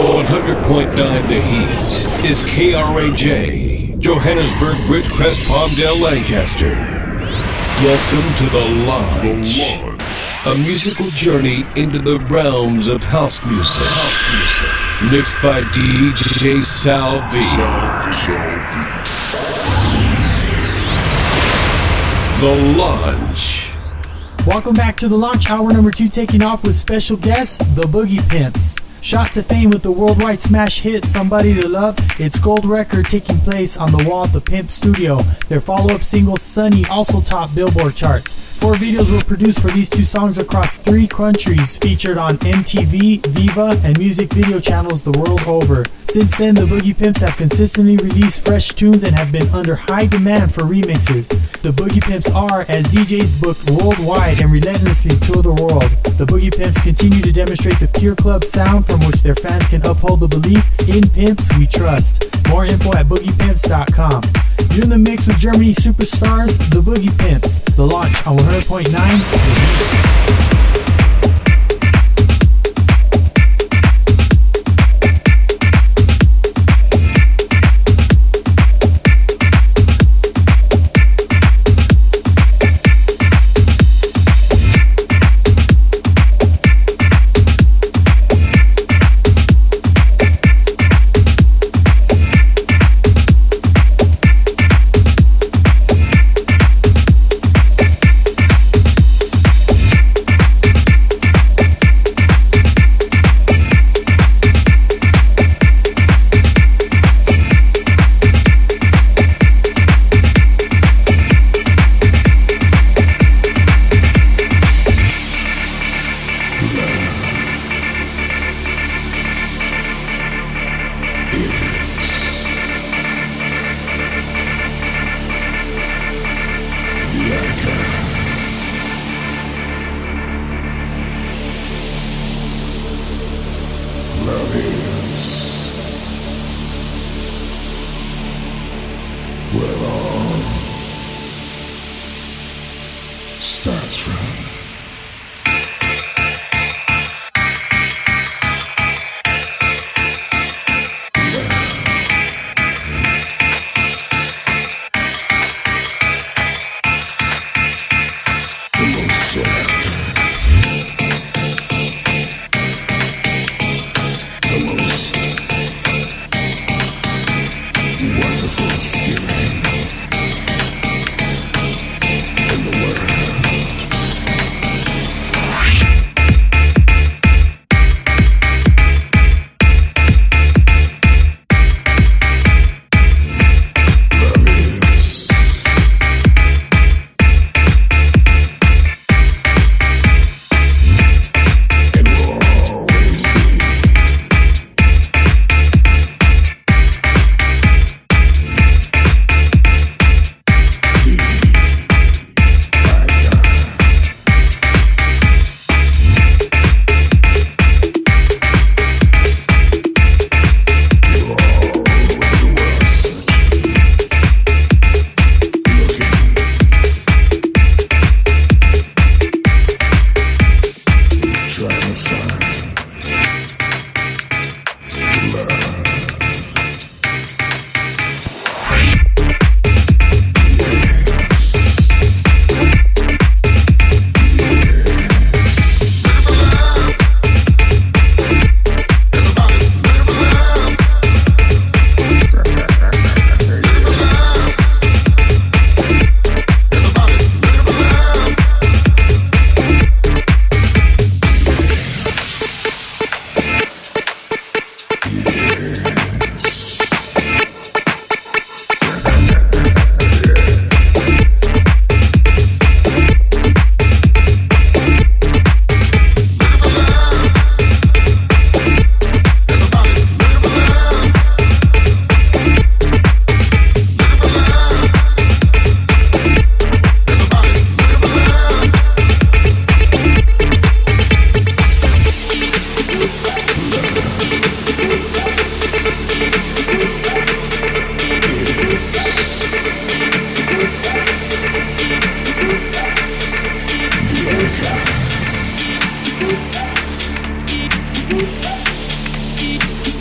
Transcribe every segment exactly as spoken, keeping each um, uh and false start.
one hundred point nine The Heat is K R A J, Johannesburg, Ridgecrest, Palmdale, Lancaster. Welcome to The Lodge, a musical journey into the realms of house music. House music. Mixed by D J Sal V. The Lodge. Welcome back to The Launch, hour number two, taking off with special guests, the Boogie Pimps. Shot to fame with the worldwide smash hit Somebody to Love, its gold record taking place on the wall at the Pimp Studio. Their follow-up single Sunny also topped Billboard charts. Four videos were produced for these two songs across three countries, featured on M T V, Viva, and music video channels the world over. Since then, the Boogie Pimps have consistently released fresh tunes and have been under high demand for remixes. The Boogie Pimps are, as D Js booked worldwide and relentlessly tour the world. The Boogie Pimps continue to demonstrate the pure club sound from which their fans can uphold the belief in pimps we trust. More info at boogie pimps dot com. You're in the mix with Germany's superstars, the Boogie Pimps. The Launch on one hundred point nine.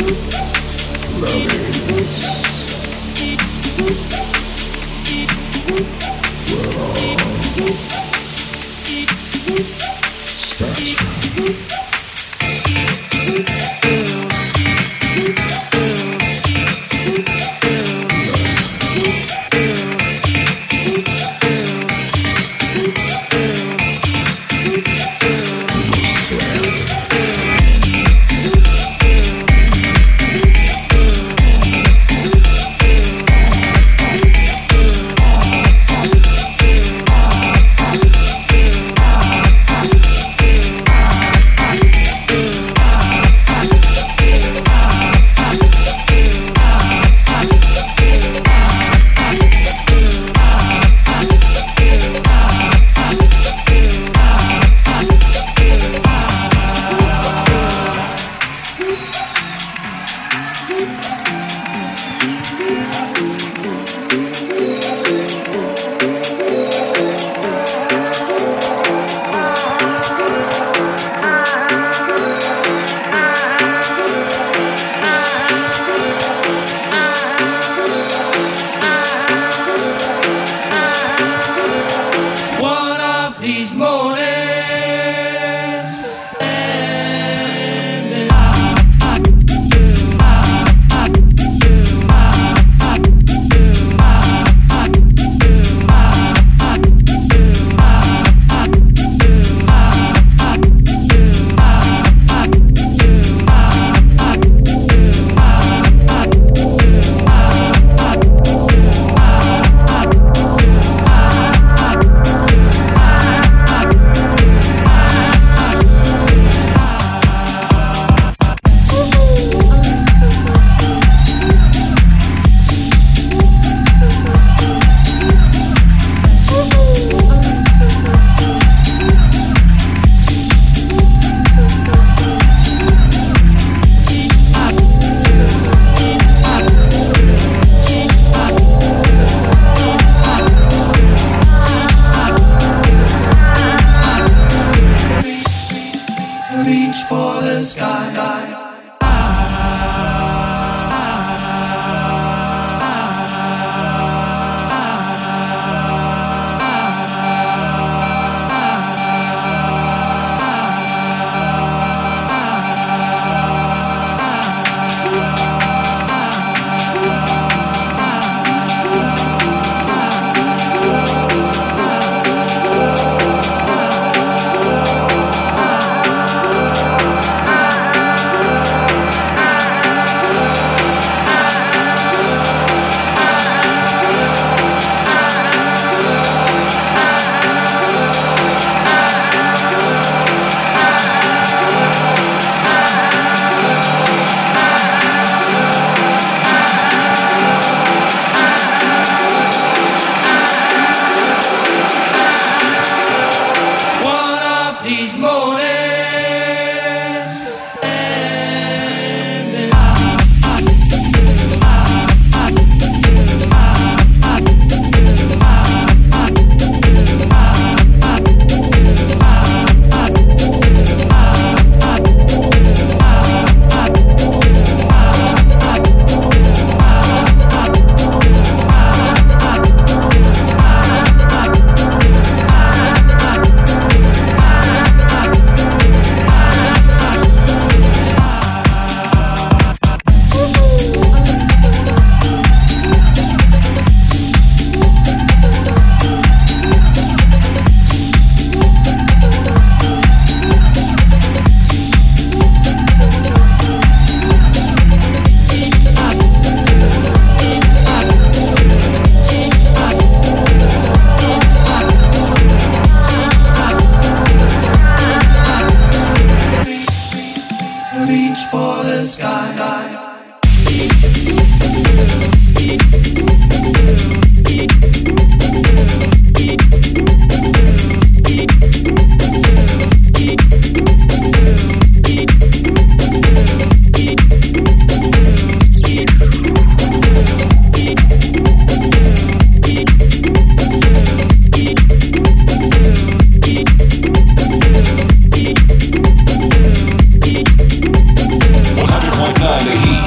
The Heat.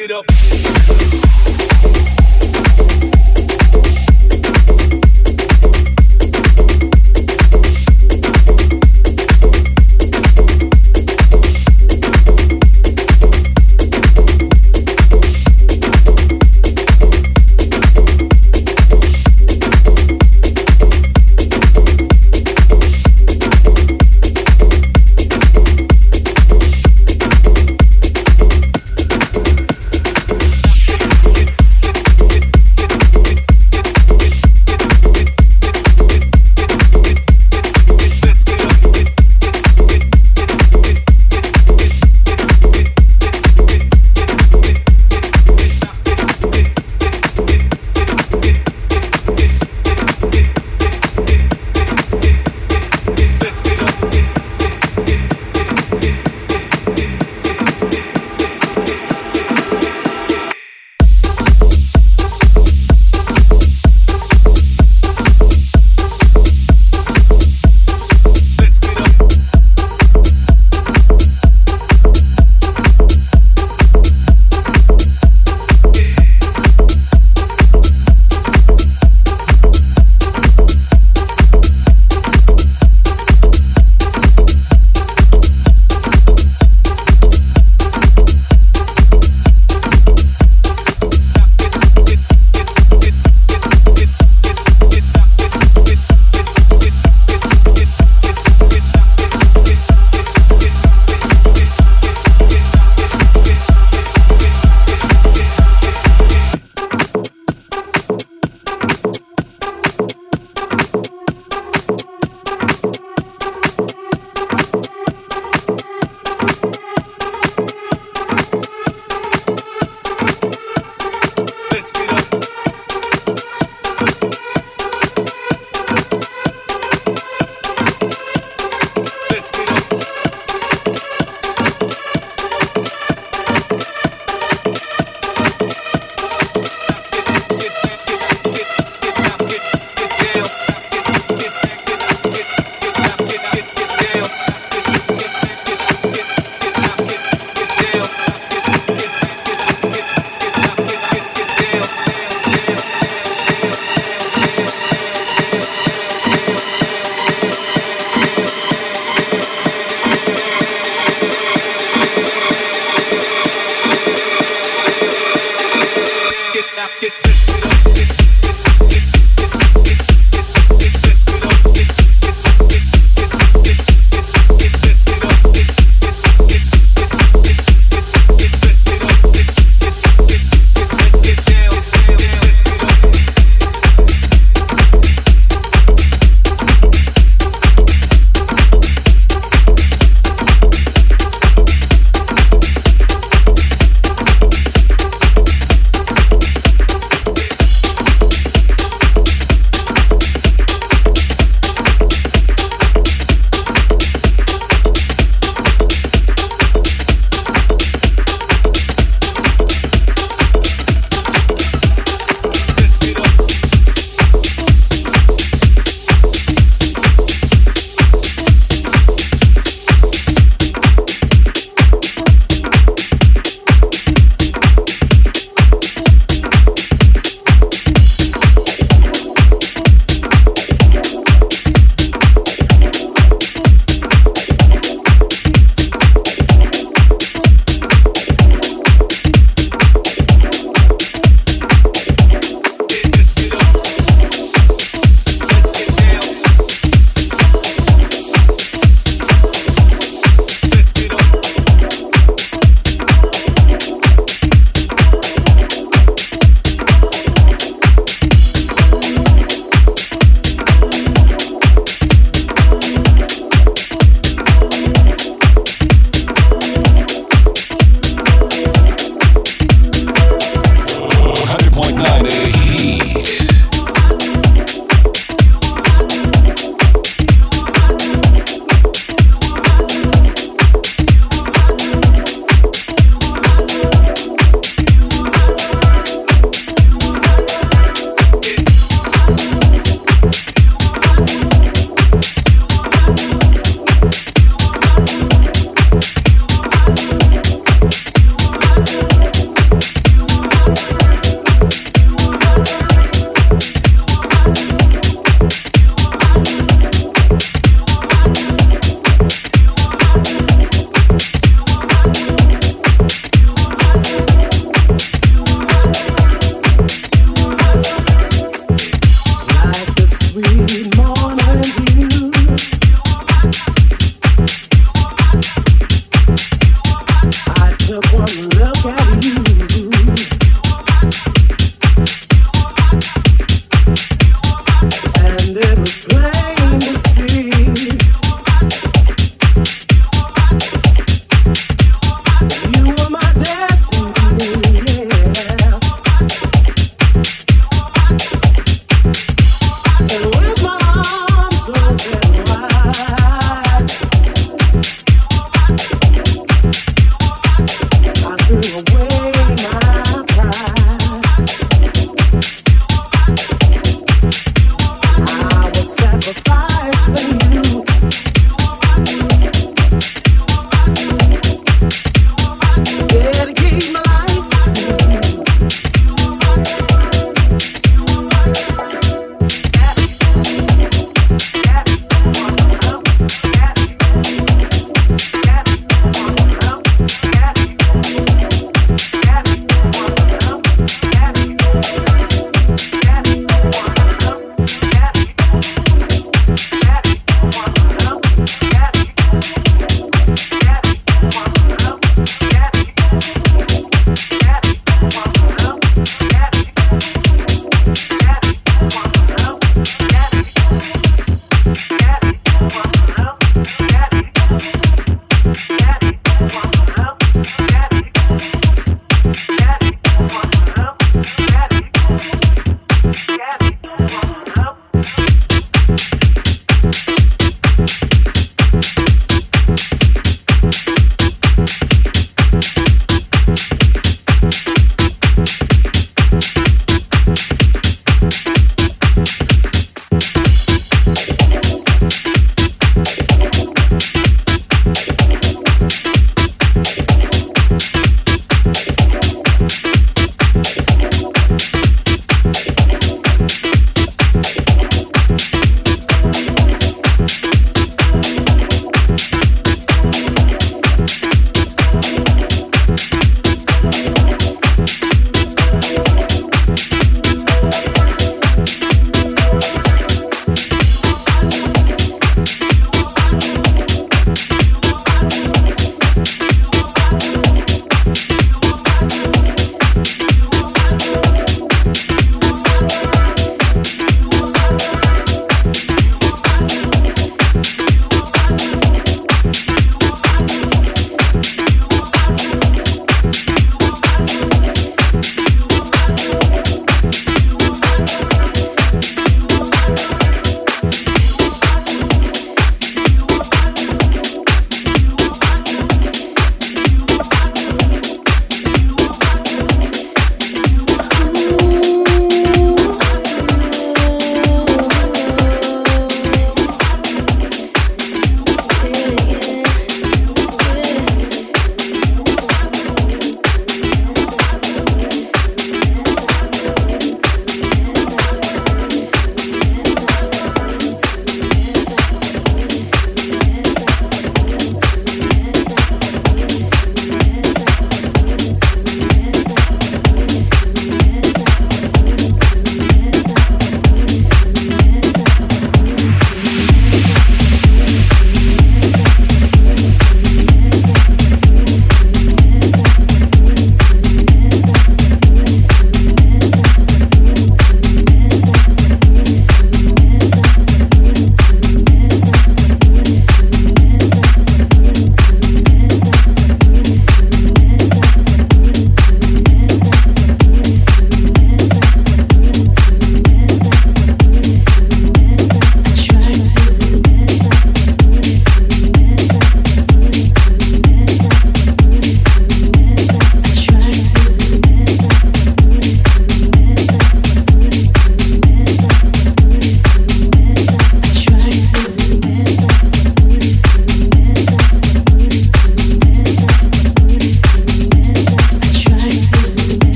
it up.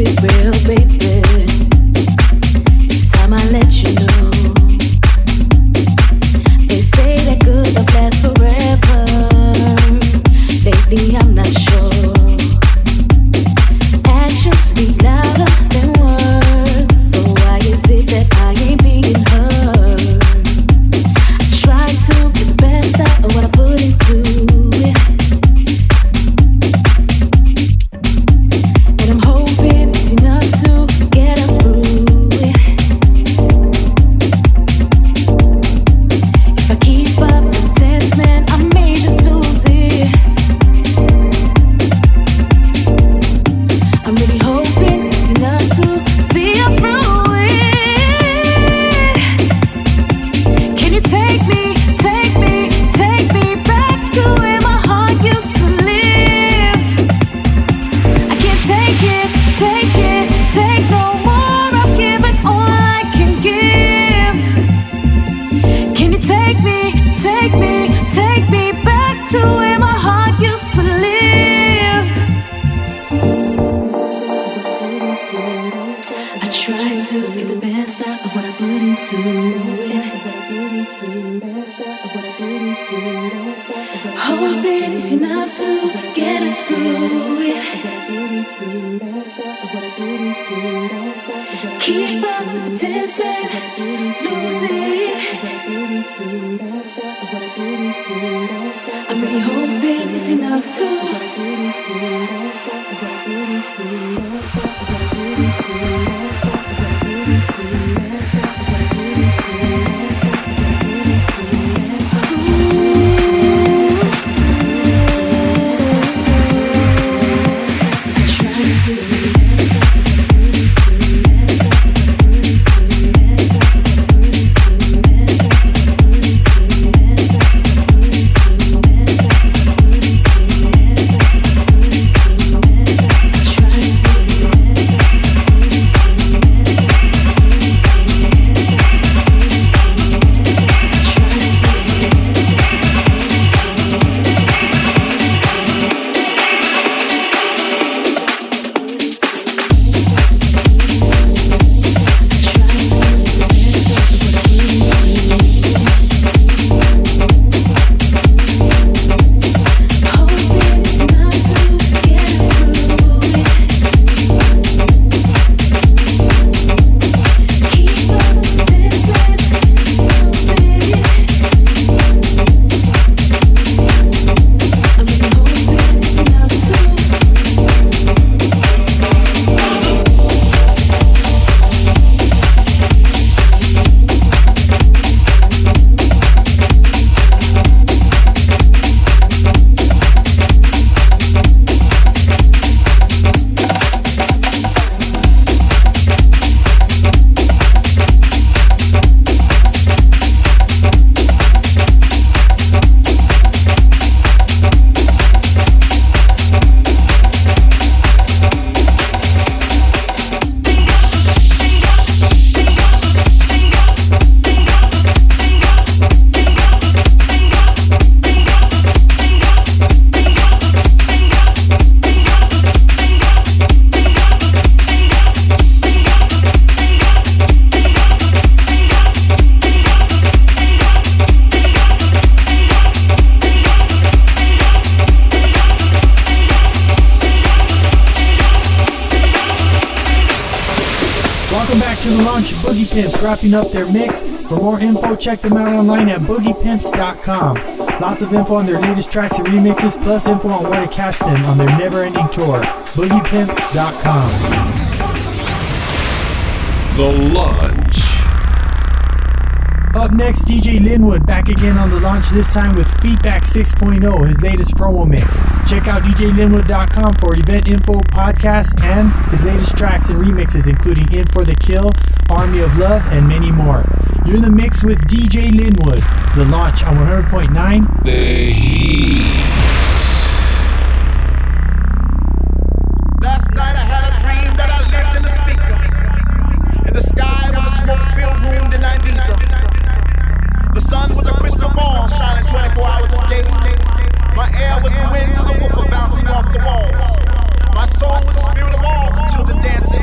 Hoping it's enough to get us through it. Keep up the pretense, man, lose it. I'm really hoping it's enough to. Wrapping up their mix. For more info, check them out online at boogie pimps dot com. Lots of info on their latest tracks and remixes, plus info on where to catch them on their never-ending tour. boogie pimps dot com. The Launch. Up next, D J Linwood back again on The Launch, this time with Feedback six point oh, his latest promo mix. Check out d j linwood dot com for event info, podcasts, and his latest tracks and remixes, including In For The Kill, Army of Love, and many more. You're in the mix with D J Linwood. The Launch on one hundred point nine. The Heat. Last night I had a dream that I lived in a speaker. In the sky was a smoke-filled room in Ibiza. The sun was a crystal ball shining twenty-four hours a day. My air was the winds of the woofer bouncing off the walls. My soul was the spirit of all the children dancing.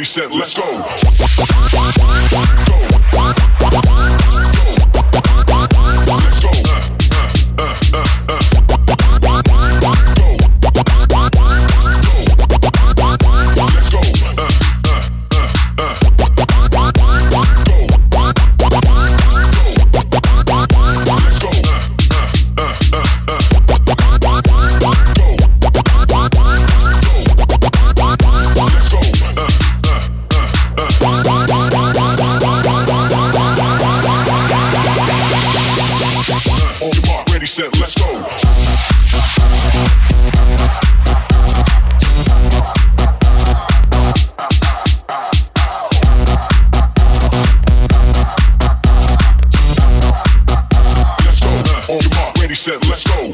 ready, set, let's go. Let's go. Uh, uh, uh, uh. Let's go. Uh, uh, uh, uh. Let's go. Uh, uh, uh, uh. Set, let's go. Let's go. On your mark, ready, set, let's go.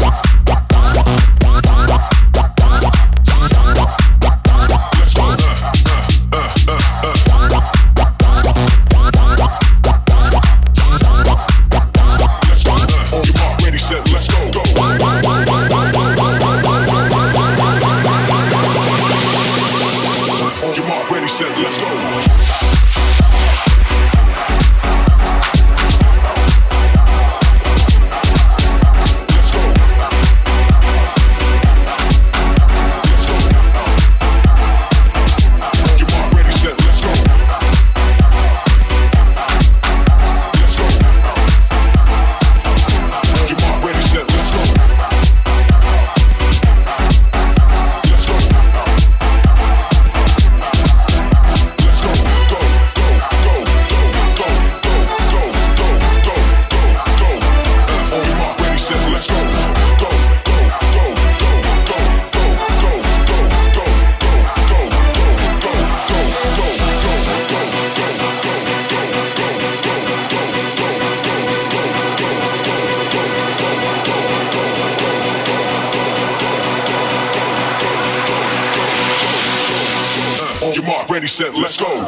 Ready, set, let's go.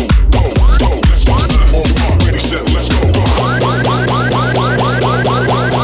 Let's go.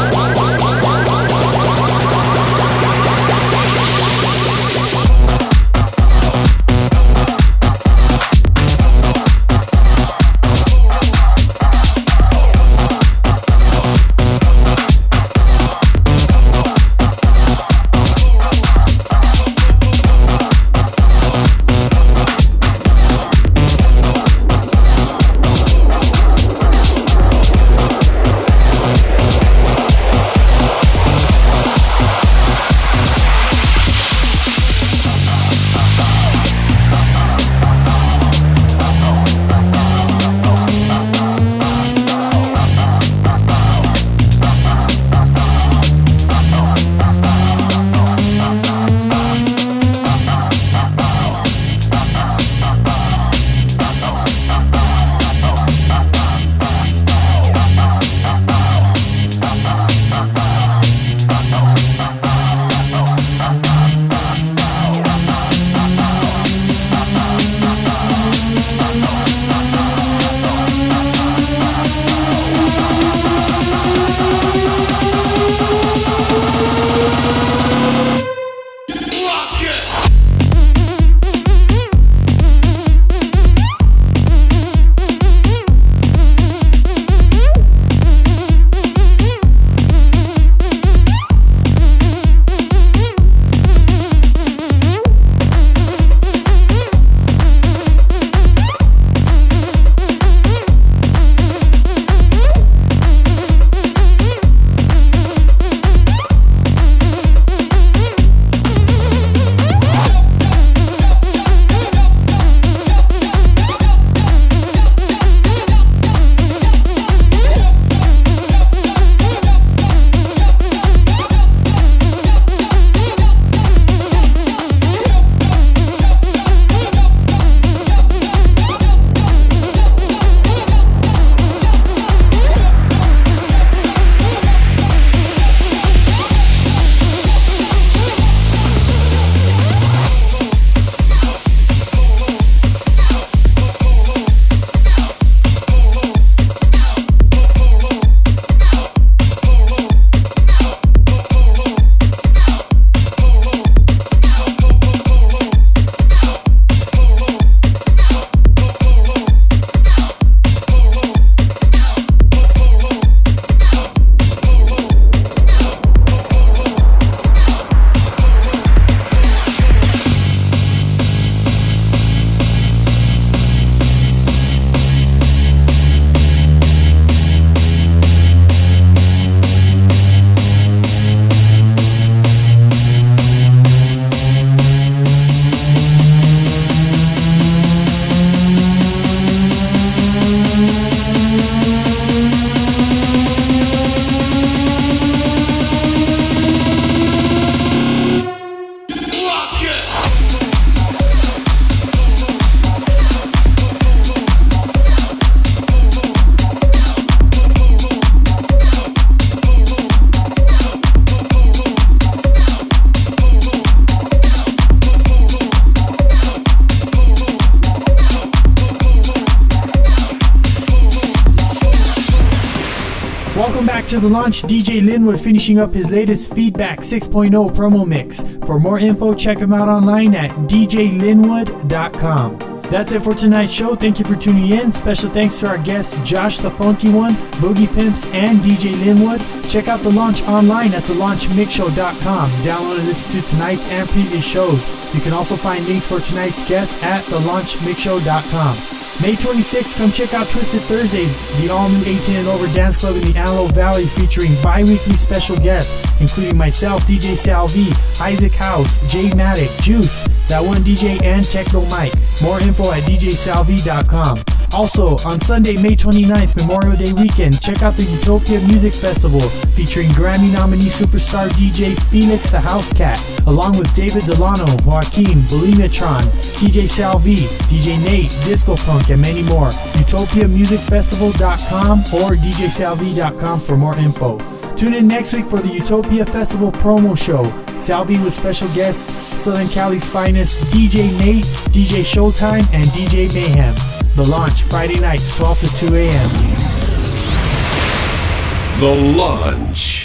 Welcome back to The Launch. D J Linwood finishing up his latest Feedback six point oh promo mix. For more info, check him out online at d j linwood dot com. That's it for tonight's show. Thank you for tuning in. Special thanks to our guests Josh the Funky One, Boogie Pimps, and D J Linwood. Check out The Launch online at the launch mix show dot com. Download and listen to tonight's and previous shows. You can also find links for tonight's guests at the launch mix show dot com. May twenty-sixth, come check out Twisted Thursdays, the all-new eighteen and over dance club in the Antelope Valley, featuring bi-weekly special guests, including myself, D J Salvi, Isaac House, Jay Matic, Juice, That One D J, and Techno Mike. More info at d j salvi dot com. Also, on Sunday, May twenty-ninth, Memorial Day weekend, check out the Utopia Music Festival, featuring Grammy nominee superstar D J Felix the House Cat, along with David Delano, Joaquin, Bulimiatron, T J Salvi, D J Nate, Disco Punk, and many more. utopia music festival dot com or d j salvi dot com for more info. Tune in next week for the Utopia Festival promo show. Salvi with special guests, Southern Cali's finest D J Nate, D J Showtime, and D J Mayhem. The Launch, Friday nights, twelve to two a.m. The Launch.